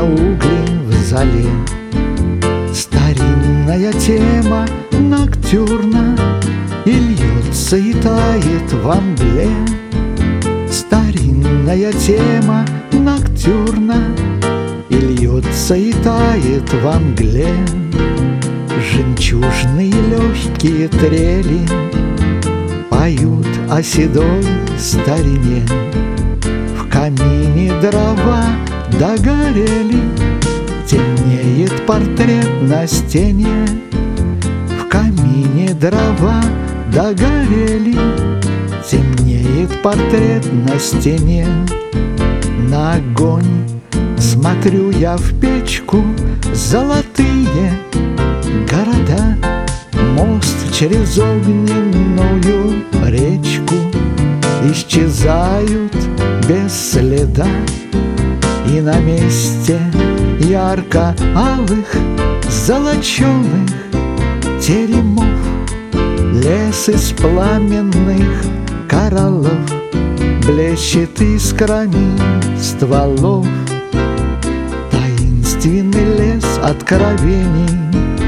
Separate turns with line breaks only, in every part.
угли в зале. Старинная тема ноктюрна и льется и тает во мгле. Старинная тема ноктюрна и льется и тает во мгле. Жемчужные легкие трели поют о седой старине. В камине дрова догорели, темнеет портрет на стене. В камине дрова догорели, темнеет портрет на стене. На огонь смотрю я в печку, золотые города, мост через огненную речку исчезают без следа. И на месте ярко-алых золоченых теремов лес из пламенных кораллов блещет искрами стволов. Таинственный лес откровений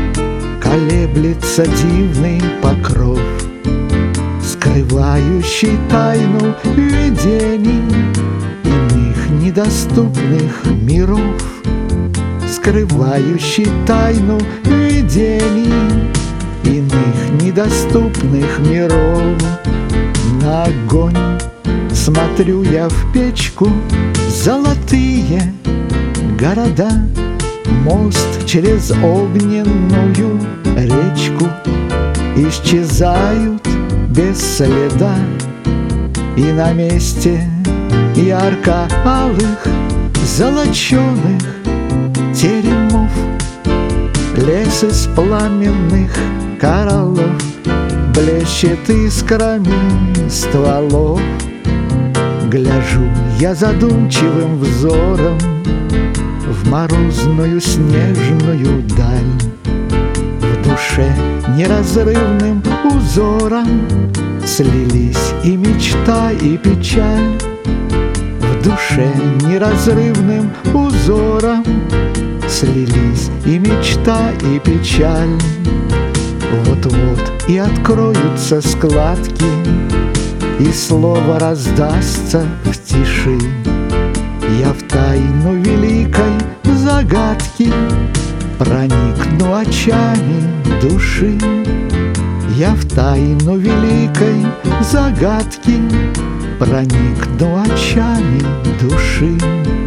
колеблется дивный покров, скрывающий тайну видений иных недоступных миров, скрывающий тайну видений иных недоступных миров. На огонь смотрю я в печку, золотые города, мост через огненную речку исчезают без следа. И на месте ярко-алых золоченых теремов лес из пламенных кораллов блещет искрами стволов. Гляжу я задумчивым взором в морозную снежную даль. В душе неразрывным узором слились и мечта, и печаль. В душе неразрывным узором слились и мечта, и печаль. Вот-вот и откроются складки, и слово раздастся в тиши. Я в тайну великой загадки проникну очами души. Я в тайну великой загадки проникну очами души.